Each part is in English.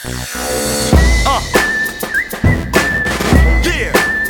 Yeah.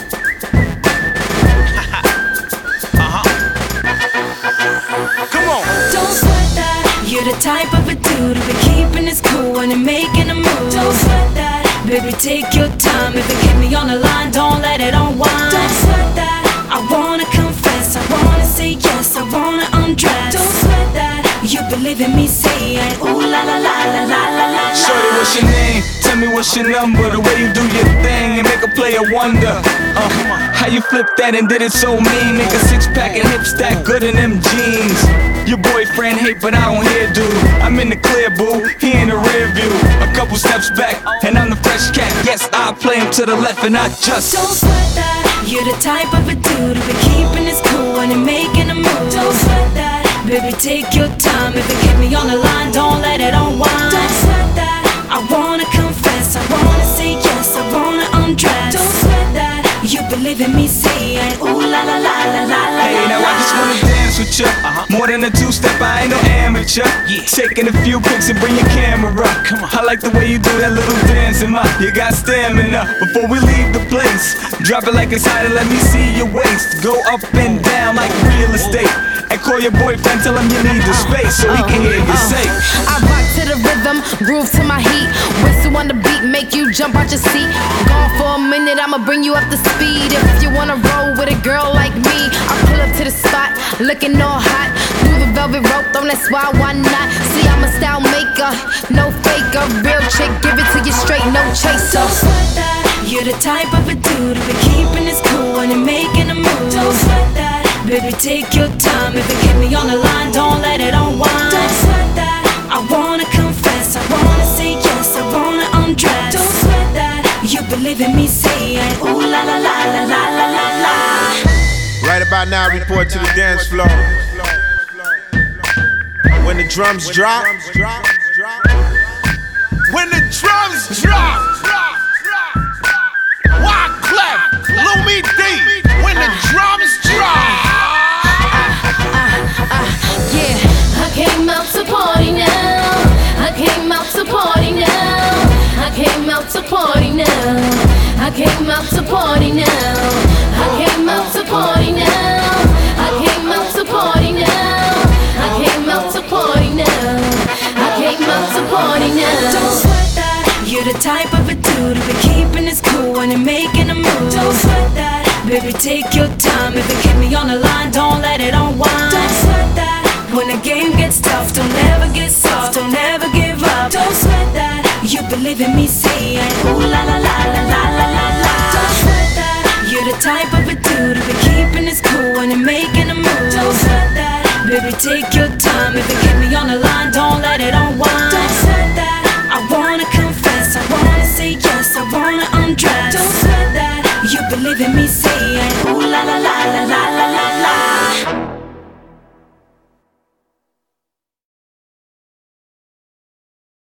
Come on. Don't sweat that. You're the type of a dude who be keeping his cool and making a move. Don't sweat that. Baby, take your time. If it get me on the line, don't let it unwind. Don't sweat that. I wanna confess, I wanna say yes, I wanna undress. Don't sweat that. You believe in me saying ooh la la la la la la la. Shorty, what's your name? Tell me what's your number. The way you do your thing and make a player wonder. How you flip that and did it so mean? Make a six-pack and hip stack good in them jeans. Your boyfriend hate, but I don't hear, dude. I'm in the clear, boo. He in the rear view. A couple steps back, and I'm the fresh cat. Yes, I play him to the left and I just. Don't sweat that. You're the type of a dude who be keeping his cool and making a move. Don't sweat that. Baby, take your time. If it get me on the line, don't let it unwind. Don't sweat that. I wanna confess, I wanna say yes, I wanna undress. Don't sweat that. You believe in me saying ooh la la la la la la. Hey, now I just wanna dance with ya. More than a two-step, I ain't no amateur. Taking a few pics and bring your camera. Come on. I like the way you do that little dancing, ma. You got stamina. Before we leave the place, drop it like it's hot and let me see your waist. Go up and down like real estate. And call your boyfriend, tell him you need the space so he can hear you say. I rock to the rhythm, groove to my heat. Whistle on the beat, make you jump out your seat. Gone for a minute, I'ma bring you up to speed. If you wanna roll with a girl like me, I pull up to the spot, looking all hot. Through the velvet rope, don't that's why not? See, I'm a style maker, no faker. Real chick, give it to you straight, no chaser. Don't sweat that. You're the type of a dude who be keeping his cool and making a move. Don't sweat that. Baby, take your time. If it get me on the line, don't let it unwind. Don't sweat that. I wanna confess, I wanna say yes, I wanna undress. Don't sweat that. You believe in me saying ooh la la la la la la la la. Right about now, report to the dance floor. When the drums drop, When the drums drop, Wyclef, Lumi D. When the drums drop. Yeah, I came out to party now. I came out to party now. I came out to party now. I came out to party now. I came out to party now. I came out to party now. I came out to party now. I came out to party now. Don't sweat that. You're the type of a dude who be keeping his cool and making a move. Don't sweat that. Baby, take your time. If it get me on the line, don't let it unwind. Don't sweat that. When the game gets tough, don't ever get soft, don't ever give up. Don't sweat that. You believe in me saying ooh la la la la la la la la. Don't sweat that. You're the type of a dude who be keeping his cool and making a move. Don't sweat that. Baby, take your time. If it get me on the line, don't let it unwind.